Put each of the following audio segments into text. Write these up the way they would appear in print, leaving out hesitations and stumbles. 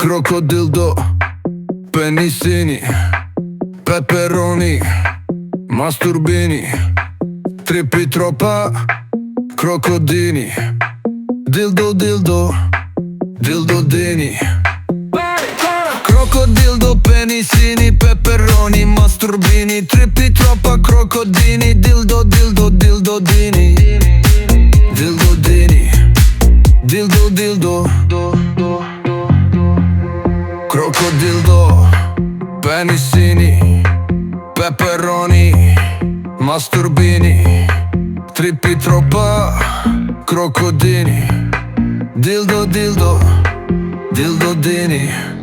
Crocodildo, penissini, peperoni, masturbini, trippi troppa, crocodini, dildo dildo, dildodini. Crocodildo, penissini, peperoni, masturbini, trippi troppa, crocodini, dildo dildo, dildodini. Dildodini, dildo dildo. Crocodildo, penissini, peperoni, masturbini, trippi troppa, crocodini, dildo dildo, dildodini.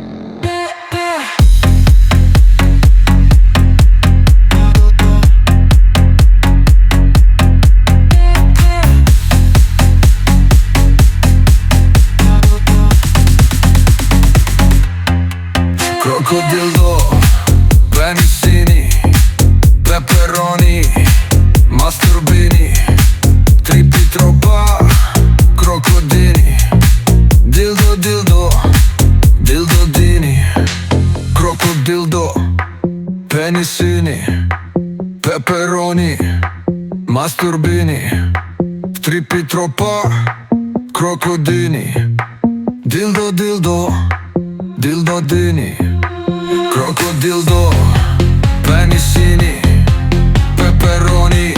Crocodildo, penissini, peperoni, masturbini, trippi troppa, crocodini, dildo dildo, dildodini. Crocodildo, penissini, peperoni, masturbini, trippi troppa, crocodini, dildo dildo, dildodini. Crocodildo, penissini, peperoni,